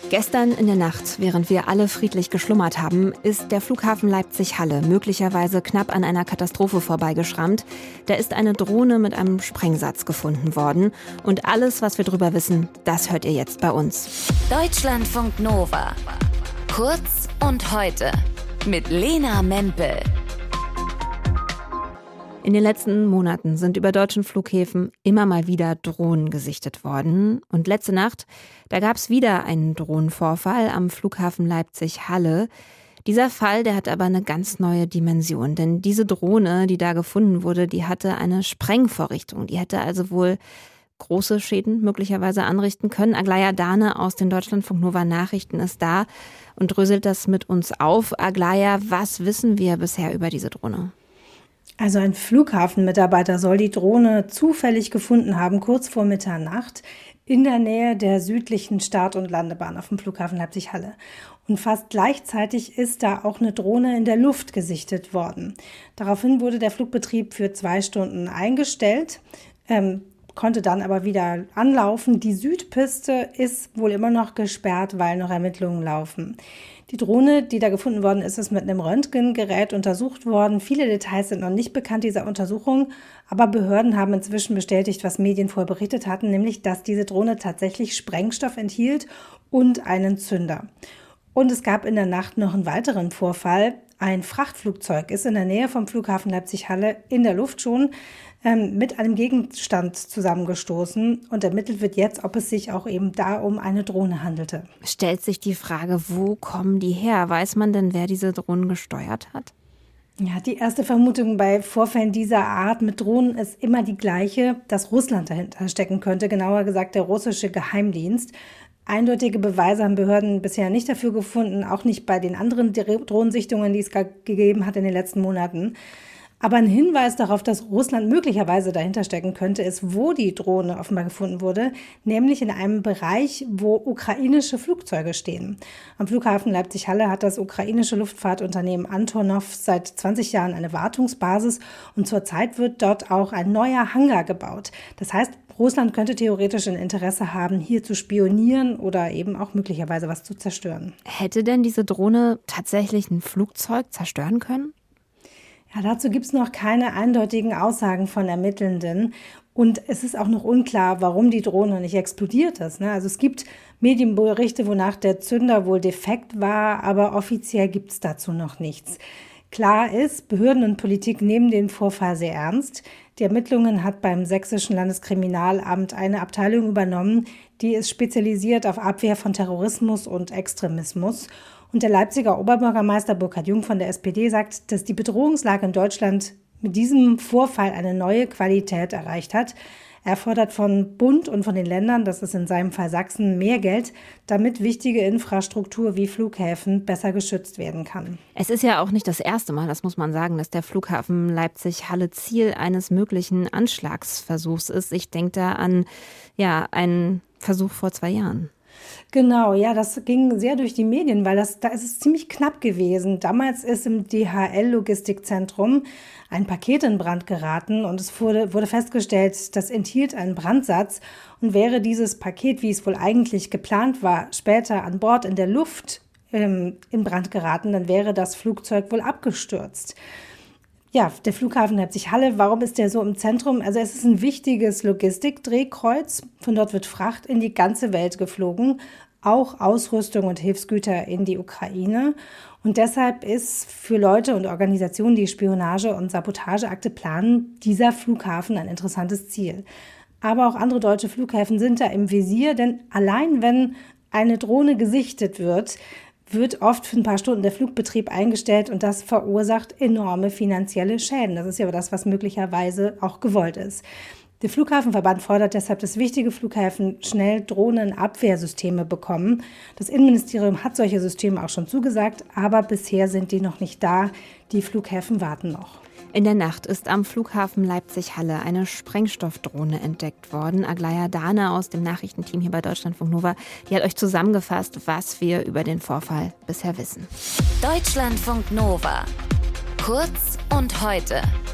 Gestern in der Nacht, während wir alle friedlich geschlummert haben, ist der Flughafen Leipzig-Halle möglicherweise knapp an einer Katastrophe vorbeigeschrammt. Da ist eine Drohne mit einem Sprengsatz gefunden worden. Und alles, was wir drüber wissen, das hört ihr jetzt bei uns. Deutschlandfunk Nova. Kurz und heute mit Lena Mempel. In den letzten Monaten sind über deutschen Flughäfen immer mal wieder Drohnen gesichtet worden. Und letzte Nacht, da gab es wieder einen Drohnenvorfall am Flughafen Leipzig-Halle. Dieser Fall, der hat aber eine ganz neue Dimension. Denn diese Drohne, die da gefunden wurde, die hatte eine Sprengvorrichtung. Die hätte also wohl große Schäden möglicherweise anrichten können. Aglaya Dane aus den Deutschlandfunk Nova Nachrichten ist da und dröselt das mit uns auf. Aglaya, was wissen wir bisher über diese Drohne? Also ein Flughafenmitarbeiter soll die Drohne zufällig gefunden haben, kurz vor Mitternacht, in der Nähe der südlichen Start- und Landebahn auf dem Flughafen Leipzig-Halle. Und fast gleichzeitig ist da auch eine Drohne in der Luft gesichtet worden. Daraufhin wurde der Flugbetrieb für 2 Stunden eingestellt, konnte dann aber wieder anlaufen. Die Südpiste ist wohl immer noch gesperrt, weil noch Ermittlungen laufen. Die Drohne, die da gefunden worden ist, ist mit einem Röntgengerät untersucht worden. Viele Details sind noch nicht bekannt dieser Untersuchung, aber Behörden haben inzwischen bestätigt, was Medien vorher berichtet hatten, nämlich, dass diese Drohne tatsächlich Sprengstoff enthielt und einen Zünder. Und es gab in der Nacht noch einen weiteren Vorfall. Ein Frachtflugzeug ist in der Nähe vom Flughafen Leipzig-Halle in der Luft schon mit einem Gegenstand zusammengestoßen und ermittelt wird jetzt, ob es sich auch eben da um eine Drohne handelte. Stellt sich die Frage, wo kommen die her? Weiß man denn, wer diese Drohnen gesteuert hat? Ja, die erste Vermutung bei Vorfällen dieser Art mit Drohnen ist immer die gleiche, dass Russland dahinter stecken könnte, genauer gesagt der russische Geheimdienst. Eindeutige Beweise haben Behörden bisher nicht dafür gefunden, auch nicht bei den anderen Drohnensichtungen, die es gegeben hat in den letzten Monaten. Aber ein Hinweis darauf, dass Russland möglicherweise dahinter stecken könnte, ist, wo die Drohne offenbar gefunden wurde, nämlich in einem Bereich, wo ukrainische Flugzeuge stehen. Am Flughafen Leipzig-Halle hat das ukrainische Luftfahrtunternehmen Antonov seit 20 Jahren eine Wartungsbasis und zurzeit wird dort auch ein neuer Hangar gebaut. Das heißt, Russland könnte theoretisch ein Interesse haben, hier zu spionieren oder eben auch möglicherweise was zu zerstören. Hätte denn diese Drohne tatsächlich ein Flugzeug zerstören können? Ja, dazu gibt es noch keine eindeutigen Aussagen von Ermittelnden. Und es ist auch noch unklar, warum die Drohne nicht explodiert ist. Also es gibt Medienberichte, wonach der Zünder wohl defekt war, aber offiziell gibt es dazu noch nichts. Klar ist, Behörden und Politik nehmen den Vorfall sehr ernst. Die Ermittlungen hat beim Sächsischen Landeskriminalamt eine Abteilung übernommen, die ist spezialisiert auf Abwehr von Terrorismus und Extremismus. Und der Leipziger Oberbürgermeister Burkhard Jung von der SPD sagt, dass die Bedrohungslage in Deutschland mit diesem Vorfall eine neue Qualität erreicht hat. Er fordert von Bund und von den Ländern, das ist in seinem Fall Sachsen, mehr Geld, damit wichtige Infrastruktur wie Flughäfen besser geschützt werden kann. Es ist ja auch nicht das erste Mal, das muss man sagen, dass der Flughafen Leipzig-Halle Ziel eines möglichen Anschlagsversuchs ist. Ich denke da an einen Versuch vor 2 Jahren. Genau, ja, das ging sehr durch die Medien, weil da ist es ziemlich knapp gewesen. Damals ist im DHL-Logistikzentrum ein Paket in Brand geraten und es wurde festgestellt, das enthielt einen Brandsatz. Und wäre dieses Paket, wie es wohl eigentlich geplant war, später an Bord in der Luft in Brand geraten, dann wäre das Flugzeug wohl abgestürzt. Ja, der Flughafen Leipzig-Halle, warum ist der so im Zentrum? Also es ist ein wichtiges Logistikdrehkreuz. Von dort wird Fracht in die ganze Welt geflogen, auch Ausrüstung und Hilfsgüter in die Ukraine. Und deshalb ist für Leute und Organisationen, die Spionage- und Sabotageakte planen, dieser Flughafen ein interessantes Ziel. Aber auch andere deutsche Flughäfen sind da im Visier, denn allein wenn eine Drohne gesichtet wird oft für ein paar Stunden der Flugbetrieb eingestellt und das verursacht enorme finanzielle Schäden. Das ist ja das, was möglicherweise auch gewollt ist. Der Flughafenverband fordert deshalb, dass wichtige Flughäfen schnell Drohnenabwehrsysteme bekommen. Das Innenministerium hat solche Systeme auch schon zugesagt, aber bisher sind die noch nicht da. Die Flughäfen warten noch. In der Nacht ist am Flughafen Leipzig-Halle eine Sprengstoffdrohne entdeckt worden. Aglaya Dane aus dem Nachrichtenteam hier bei Deutschlandfunk Nova, die hat euch zusammengefasst, was wir über den Vorfall bisher wissen. Deutschlandfunk Nova. Kurz und heute.